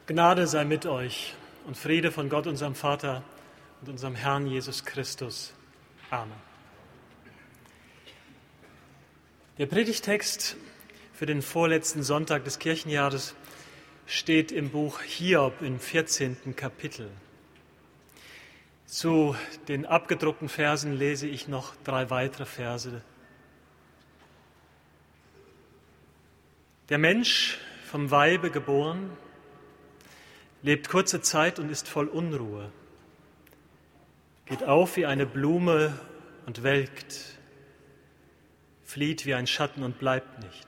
Gnade sei mit euch und Friede von Gott, unserem Vater und unserem Herrn Jesus Christus. Amen. Der Predigtext für den vorletzten Sonntag des Kirchenjahres steht im Buch Hiob im 14. Kapitel. Zu den abgedruckten Versen lese ich noch 3 weitere Verse. Der Mensch, vom Weibe geboren, lebt kurze Zeit und ist voll Unruhe, geht auf wie eine Blume und welkt, flieht wie ein Schatten und bleibt nicht.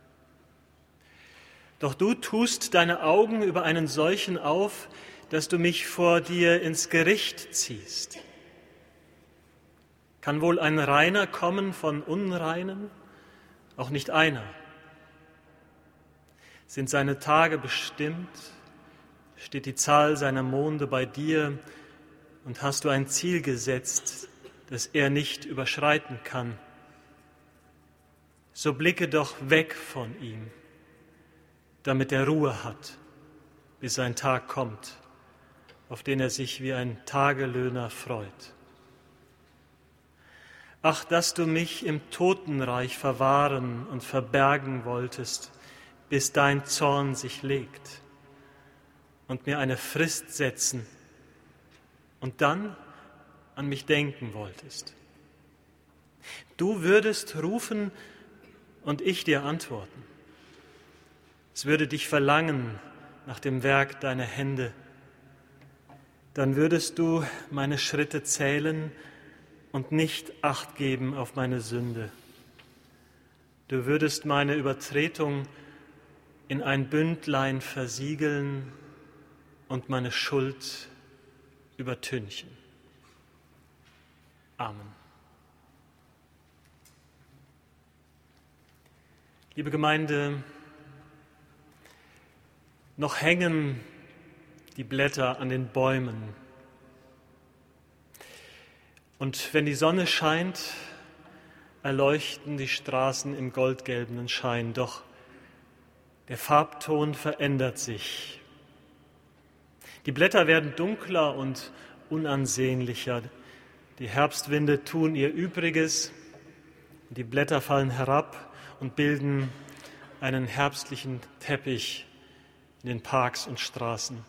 Doch du tust deine Augen über einen solchen auf, dass du mich vor dir ins Gericht ziehst. Kann wohl ein Reiner kommen von Unreinen? Auch nicht einer. Sind seine Tage bestimmt? Steht die Zahl seiner Monde bei dir und hast du ein Ziel gesetzt, das er nicht überschreiten kann? So blicke doch weg von ihm, damit er Ruhe hat, bis sein Tag kommt, auf den er sich wie ein Tagelöhner freut. Ach, dass du mich im Totenreich verwahren und verbergen wolltest, bis dein Zorn sich legt, und mir eine Frist setzen und dann an mich denken wolltest. Du würdest rufen und ich dir antworten. Es würde dich verlangen nach dem Werk deiner Hände. Dann würdest du meine Schritte zählen und nicht Acht geben auf meine Sünde. Du würdest meine Übertretung in ein Bündlein versiegeln und meine Schuld übertünchen. Amen. Liebe Gemeinde, noch hängen die Blätter an den Bäumen. Und wenn die Sonne scheint, erleuchten die Straßen im goldgelben Schein. Doch der Farbton verändert sich. Die Blätter werden dunkler und unansehnlicher. Die Herbstwinde tun ihr Übriges. Die Blätter fallen herab und bilden einen herbstlichen Teppich in den Parks und Straßen.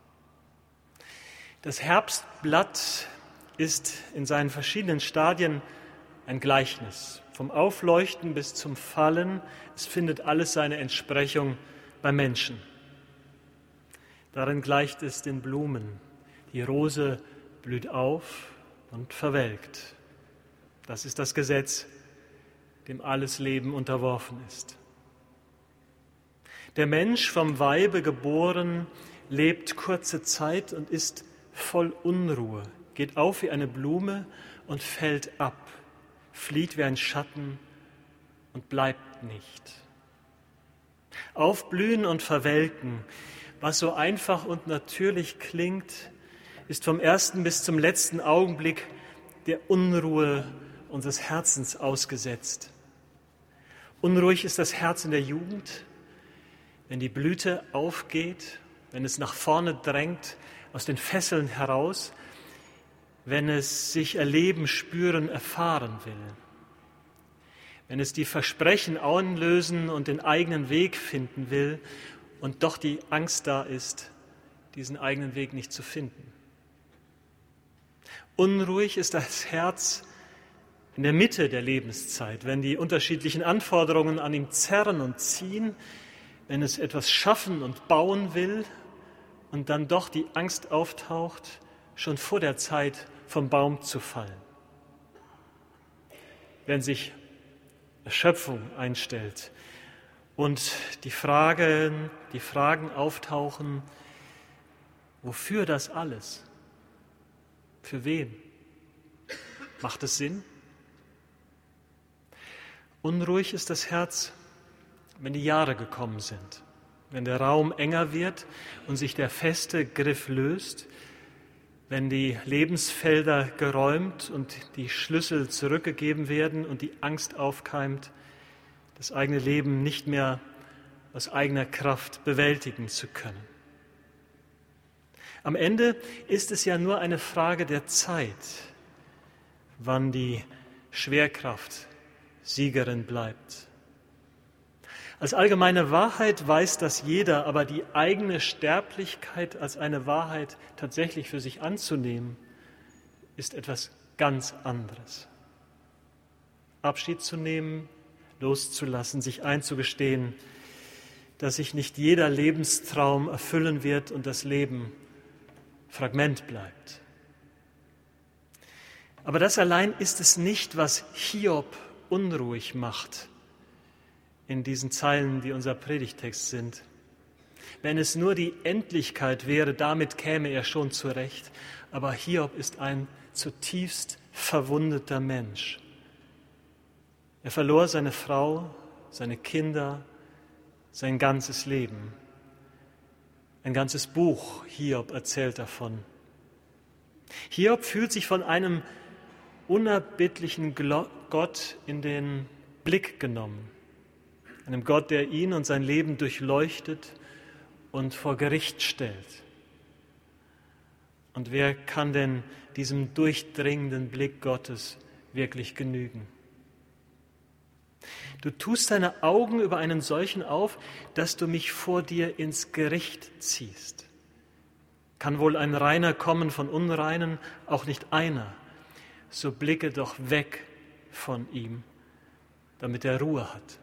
Das Herbstblatt ist in seinen verschiedenen Stadien ein Gleichnis. Vom Aufleuchten bis zum Fallen, es findet alles seine Entsprechung beim Menschen. Darin gleicht es den Blumen. Die Rose blüht auf und verwelkt. Das ist das Gesetz, dem alles Leben unterworfen ist. Der Mensch, vom Weibe geboren, lebt kurze Zeit und ist voll Unruhe, geht auf wie eine Blume und fällt ab, flieht wie ein Schatten und bleibt nicht. Aufblühen und verwelken, was so einfach und natürlich klingt, ist vom ersten bis zum letzten Augenblick der Unruhe unseres Herzens ausgesetzt. Unruhig ist das Herz in der Jugend, wenn die Blüte aufgeht, wenn es nach vorne drängt, aus den Fesseln heraus, wenn es sich erleben, spüren, erfahren will. Wenn es die Versprechen einlösen und den eigenen Weg finden will und doch die Angst da ist, diesen eigenen Weg nicht zu finden. Unruhig ist das Herz in der Mitte der Lebenszeit, wenn die unterschiedlichen Anforderungen an ihm zerren und ziehen, wenn es etwas schaffen und bauen will und dann doch die Angst auftaucht, schon vor der Zeit vom Baum zu fallen. Wenn sich Erschöpfung einstellt und die Fragen auftauchen, wofür das alles? Für wen? Macht es Sinn? Unruhig ist das Herz, wenn die Jahre gekommen sind, wenn der Raum enger wird und sich der feste Griff löst, wenn die Lebensfelder geräumt und die Schlüssel zurückgegeben werden und die Angst aufkeimt, das eigene Leben nicht mehr aus eigener Kraft bewältigen zu können. Am Ende ist es ja nur eine Frage der Zeit, wann die Schwerkraft Siegerin bleibt. Als allgemeine Wahrheit weiß das jeder, aber die eigene Sterblichkeit als eine Wahrheit tatsächlich für sich anzunehmen, ist etwas ganz anderes. Abschied zu nehmen, loszulassen, sich einzugestehen, dass sich nicht jeder Lebenstraum erfüllen wird und das Leben Fragment bleibt. Aber das allein ist es nicht, was Hiob unruhig macht in diesen Zeilen, die unser Predigtext sind. Wenn es nur die Endlichkeit wäre, damit käme er schon zurecht. Aber Hiob ist ein zutiefst verwundeter Mensch. Er verlor seine Frau, seine Kinder, sein ganzes Leben. Ein ganzes Buch Hiob erzählt davon. Hiob fühlt sich von einem unerbittlichen Gott in den Blick genommen. Einem Gott, der ihn und sein Leben durchleuchtet und vor Gericht stellt. Und wer kann denn diesem durchdringenden Blick Gottes wirklich genügen? Du tust deine Augen über einen solchen auf, dass du mich vor dir ins Gericht ziehst. Kann wohl ein Reiner kommen von Unreinen? Auch nicht einer. So blicke doch weg von ihm, damit er Ruhe hat.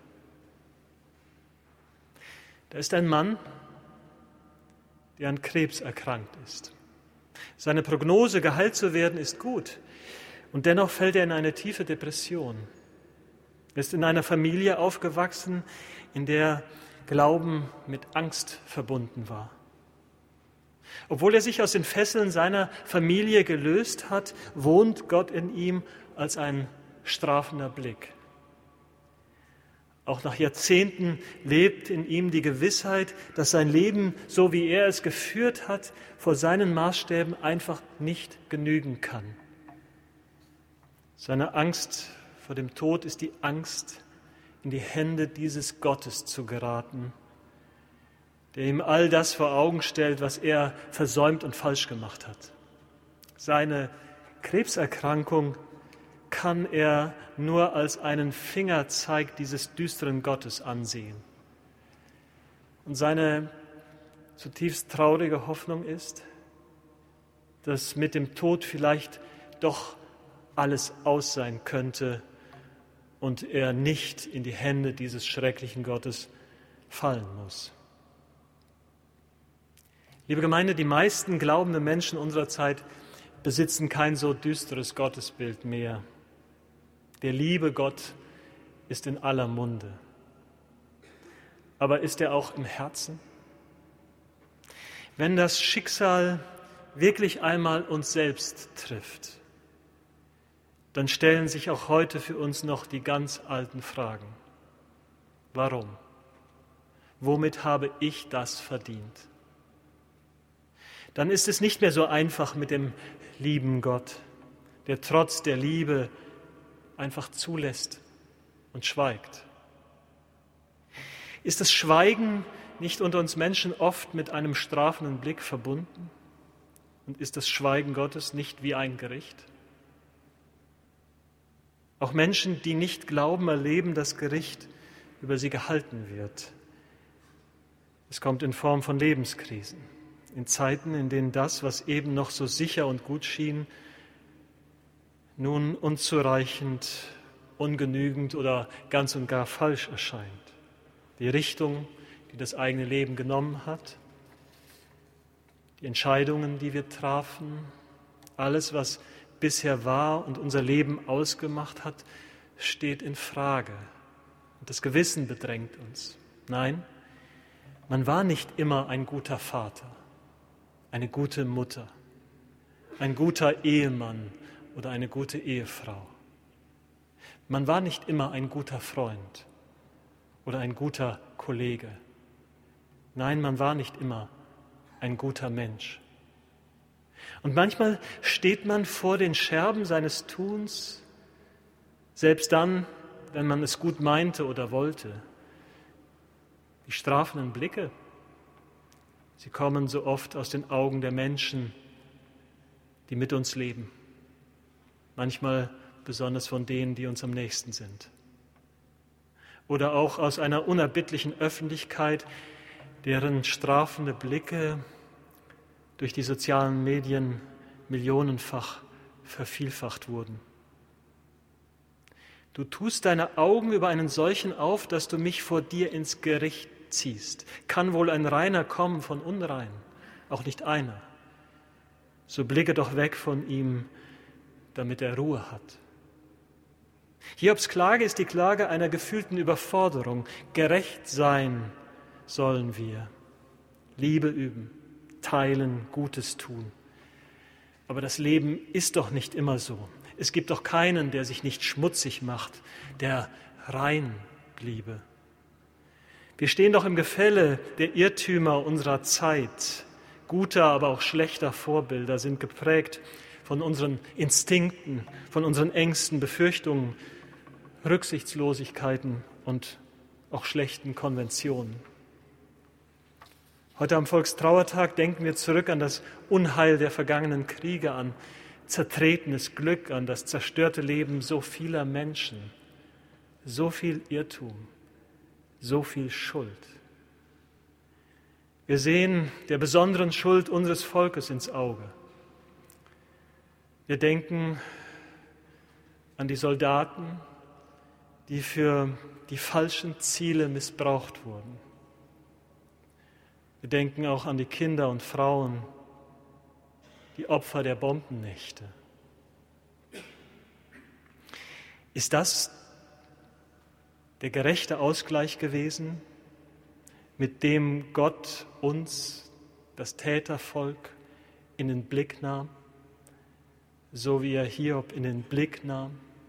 Da ist ein Mann, der an Krebs erkrankt ist. Seine Prognose, geheilt zu werden, ist gut. Und dennoch fällt er in eine tiefe Depression. Er ist in einer Familie aufgewachsen, in der Glauben mit Angst verbunden war. Obwohl er sich aus den Fesseln seiner Familie gelöst hat, wohnt Gott in ihm als ein strafender Blick. Auch nach Jahrzehnten lebt in ihm die Gewissheit, dass sein Leben, so wie er es geführt hat, vor seinen Maßstäben einfach nicht genügen kann. Seine Angst vor dem Tod ist die Angst, in die Hände dieses Gottes zu geraten, der ihm all das vor Augen stellt, was er versäumt und falsch gemacht hat. Seine Krebserkrankung kann er nur als einen Fingerzeig dieses düsteren Gottes ansehen. Und seine zutiefst traurige Hoffnung ist, dass mit dem Tod vielleicht doch alles aus sein könnte und er nicht in die Hände dieses schrecklichen Gottes fallen muss. Liebe Gemeinde, die meisten glaubenden Menschen unserer Zeit besitzen kein so düsteres Gottesbild mehr. Der liebe Gott ist in aller Munde. Aber ist er auch im Herzen? Wenn das Schicksal wirklich einmal uns selbst trifft, dann stellen sich auch heute für uns noch die ganz alten Fragen. Warum? Womit habe ich das verdient? Dann ist es nicht mehr so einfach mit dem lieben Gott, der trotz der Liebe einfach zulässt und schweigt. Ist das Schweigen nicht unter uns Menschen oft mit einem strafenden Blick verbunden? Und ist das Schweigen Gottes nicht wie ein Gericht? Auch Menschen, die nicht glauben, erleben, dass Gericht über sie gehalten wird. Es kommt in Form von Lebenskrisen, in Zeiten, in denen das, was eben noch so sicher und gut schien, nun unzureichend, ungenügend oder ganz und gar falsch erscheint. Die Richtung, die das eigene Leben genommen hat, die Entscheidungen, die wir trafen, alles, was bisher war und unser Leben ausgemacht hat, steht in Frage. Und das Gewissen bedrängt uns. Nein, man war nicht immer ein guter Vater, eine gute Mutter, ein guter Ehemann oder eine gute Ehefrau. Man war nicht immer ein guter Freund oder ein guter Kollege. Nein, man war nicht immer ein guter Mensch. Und manchmal steht man vor den Scherben seines Tuns, selbst dann, wenn man es gut meinte oder wollte. Die strafenden Blicke, Sie kommen so oft aus den Augen der Menschen, die mit uns leben. Manchmal besonders von denen, die uns am nächsten sind. Oder auch aus einer unerbittlichen Öffentlichkeit, deren strafende Blicke durch die sozialen Medien millionenfach vervielfacht wurden. Du tust deine Augen über einen solchen auf, dass du mich vor dir ins Gericht ziehst. Kann wohl ein Reiner kommen von Unrein? Auch nicht einer. So blicke doch weg von ihm, damit er Ruhe hat. Hiobs Klage ist die Klage einer gefühlten Überforderung. Gerecht sein sollen wir, Liebe üben, teilen, Gutes tun. Aber das Leben ist doch nicht immer so. Es gibt doch keinen, der sich nicht schmutzig macht, der rein bliebe. Wir stehen doch im Gefälle der Irrtümer unserer Zeit. Guter, aber auch schlechter Vorbilder sind geprägt von unseren Instinkten, von unseren Ängsten, Befürchtungen, Rücksichtslosigkeiten und auch schlechten Konventionen. Heute am Volkstrauertag denken wir zurück an das Unheil der vergangenen Kriege, an zertretenes Glück, an das zerstörte Leben so vieler Menschen, so viel Irrtum, so viel Schuld. Wir sehen der besonderen Schuld unseres Volkes ins Auge. Wir denken an die Soldaten, die für die falschen Ziele missbraucht wurden. Wir denken auch an die Kinder und Frauen, die Opfer der Bombennächte. Ist das der gerechte Ausgleich gewesen, mit dem Gott uns, das Tätervolk, in den Blick nahm, so wie er Hiob in den Blick nahm?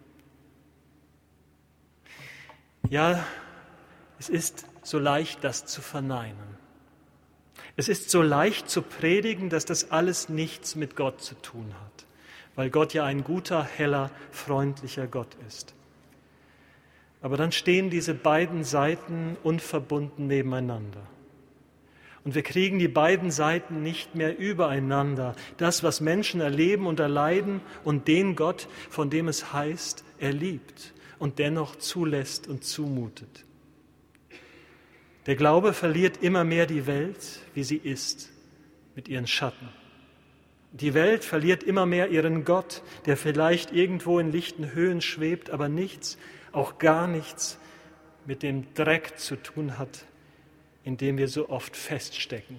Ja, es ist so leicht, das zu verneinen. Es ist so leicht zu predigen, dass das alles nichts mit Gott zu tun hat, weil Gott ja ein guter, heller, freundlicher Gott ist. Aber dann stehen diese beiden Seiten unverbunden nebeneinander. Und wir kriegen die beiden Seiten nicht mehr übereinander. Das, was Menschen erleben und erleiden, und den Gott, von dem es heißt, er liebt und dennoch zulässt und zumutet. Der Glaube verliert immer mehr die Welt, wie sie ist, mit ihren Schatten. Die Welt verliert immer mehr ihren Gott, der vielleicht irgendwo in lichten Höhen schwebt, aber nichts, auch gar nichts mit dem Dreck zu tun hat, in dem wir so oft feststecken.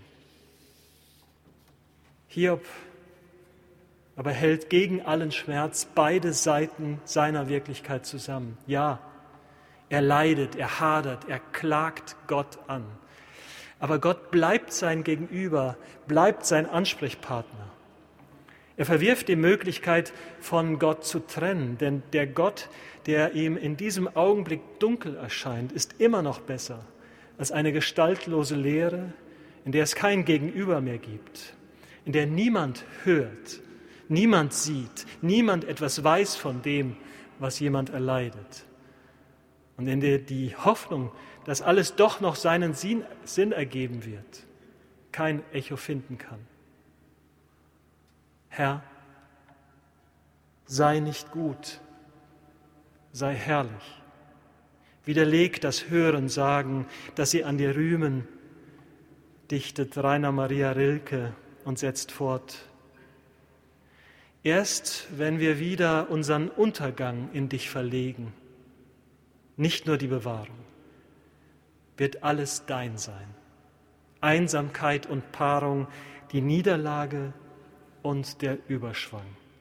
Hiob aber hält gegen allen Schmerz beide Seiten seiner Wirklichkeit zusammen. Ja, er leidet, er hadert, er klagt Gott an. Aber Gott bleibt sein Gegenüber, bleibt sein Ansprechpartner. Er verwirft die Möglichkeit, von Gott zu trennen, denn der Gott, der ihm in diesem Augenblick dunkel erscheint, ist immer noch besser als eine gestaltlose Leere, in der es kein Gegenüber mehr gibt, in der niemand hört, niemand sieht, niemand etwas weiß von dem, was jemand erleidet. Und in der die Hoffnung, dass alles doch noch seinen Sinn ergeben wird, kein Echo finden kann. Herr, sei nicht gut, sei herrlich. Widerleg das Hören, Sagen, dass sie an dir rühmen, dichtet Rainer Maria Rilke und setzt fort. Erst wenn wir wieder unseren Untergang in dich verlegen, nicht nur die Bewahrung, wird alles dein sein. Einsamkeit und Paarung, die Niederlage und der Überschwang.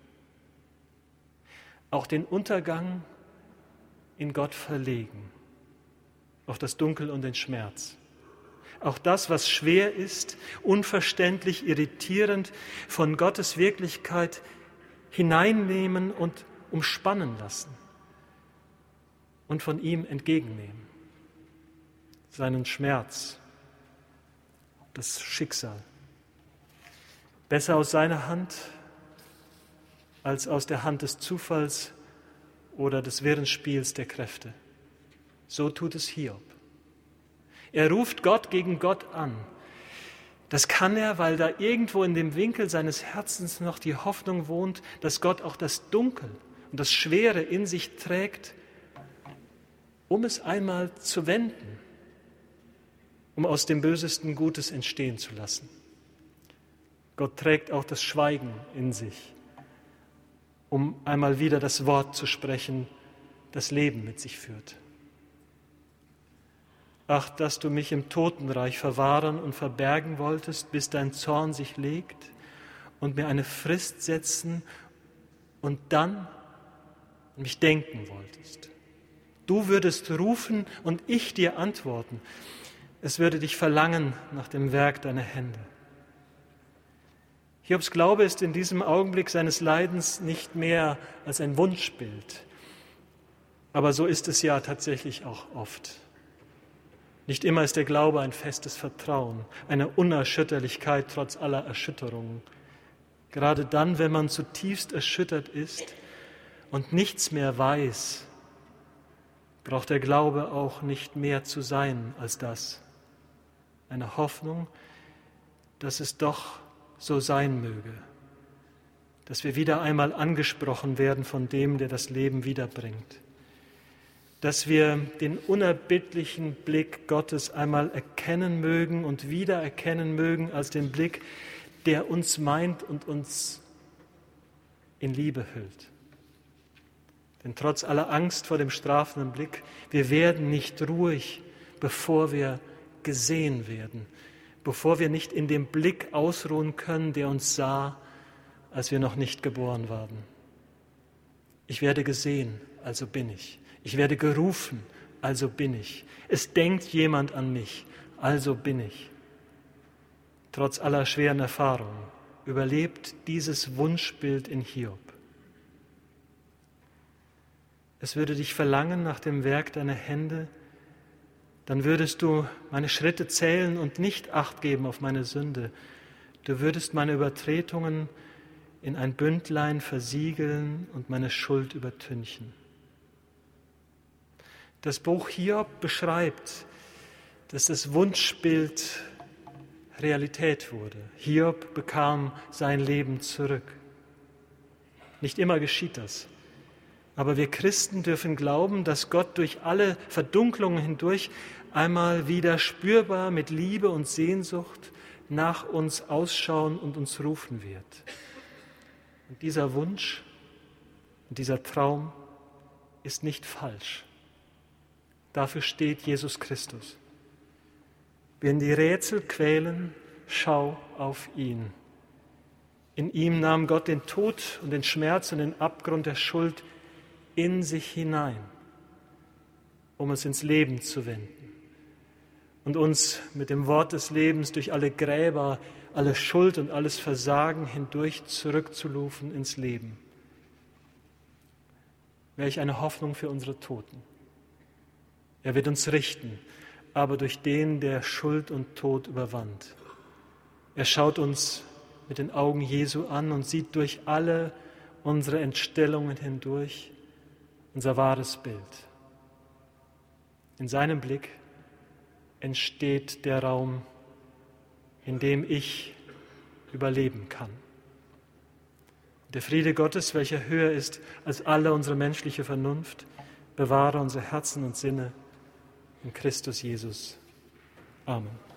Auch den Untergang in Gott verlegen, auf das Dunkel und den Schmerz. Auch das, was schwer ist, unverständlich, irritierend, von Gottes Wirklichkeit hineinnehmen und umspannen lassen und von ihm entgegennehmen. Seinen Schmerz, das Schicksal. Besser aus seiner Hand als aus der Hand des Zufalls oder des wirren Spiels der Kräfte. So tut es Hiob. Er ruft Gott gegen Gott an. Das kann er, weil da irgendwo in dem Winkel seines Herzens noch die Hoffnung wohnt, dass Gott auch das Dunkel und das Schwere in sich trägt, um es einmal zu wenden, um aus dem Bösesten Gutes entstehen zu lassen. Gott trägt auch das Schweigen in sich, um einmal wieder das Wort zu sprechen, das Leben mit sich führt. Ach, dass du mich im Totenreich verwahren und verbergen wolltest, bis dein Zorn sich legt und mir eine Frist setzen und dann an mich denken wolltest. Du würdest rufen und ich dir antworten. Es würde dich verlangen nach dem Werk deiner Hände. Hiobs Glaube ist in diesem Augenblick seines Leidens nicht mehr als ein Wunschbild. Aber so ist es ja tatsächlich auch oft. Nicht immer ist der Glaube ein festes Vertrauen, eine Unerschütterlichkeit trotz aller Erschütterungen. Gerade dann, wenn man zutiefst erschüttert ist und nichts mehr weiß, braucht der Glaube auch nicht mehr zu sein als das. Eine Hoffnung, dass es doch so sein möge, dass wir wieder einmal angesprochen werden von dem, der das Leben wiederbringt, dass wir den unerbittlichen Blick Gottes einmal erkennen mögen und wieder erkennen mögen als den Blick, der uns meint und uns in Liebe hüllt. Denn trotz aller Angst vor dem strafenden Blick, wir werden nicht ruhig, bevor wir gesehen werden, bevor wir nicht in dem Blick ausruhen können, der uns sah, als wir noch nicht geboren waren. Ich werde gesehen, also bin ich. Ich werde gerufen, also bin ich. Es denkt jemand an mich, also bin ich. Trotz aller schweren Erfahrungen überlebt dieses Wunschbild in Hiob. Es würde dich verlangen nach dem Werk deiner Hände, dann würdest du meine Schritte zählen und nicht Acht geben auf meine Sünde. Du würdest meine Übertretungen in ein Bündlein versiegeln und meine Schuld übertünchen. Das Buch Hiob beschreibt, dass das Wunschbild Realität wurde. Hiob bekam sein Leben zurück. Nicht immer geschieht das. Aber wir Christen dürfen glauben, dass Gott durch alle Verdunklungen hindurch einmal wieder spürbar mit Liebe und Sehnsucht nach uns ausschauen und uns rufen wird. Und dieser Wunsch und dieser Traum ist nicht falsch. Dafür steht Jesus Christus. Wenn die Rätsel quälen, schau auf ihn. In ihm nahm Gott den Tod und den Schmerz und den Abgrund der Schuld in sich hinein, um es ins Leben zu wenden und uns mit dem Wort des Lebens durch alle Gräber, alle Schuld und alles Versagen hindurch zurückzurufen ins Leben. Welch eine Hoffnung für unsere Toten. Er wird uns richten, aber durch den, der Schuld und Tod überwand. Er schaut uns mit den Augen Jesu an und sieht durch alle unsere Entstellungen hindurch unser wahres Bild. In seinem Blick entsteht der Raum, in dem ich überleben kann. Der Friede Gottes, welcher höher ist als alle unsere menschliche Vernunft, bewahre unsere Herzen und Sinne in Christus Jesus. Amen.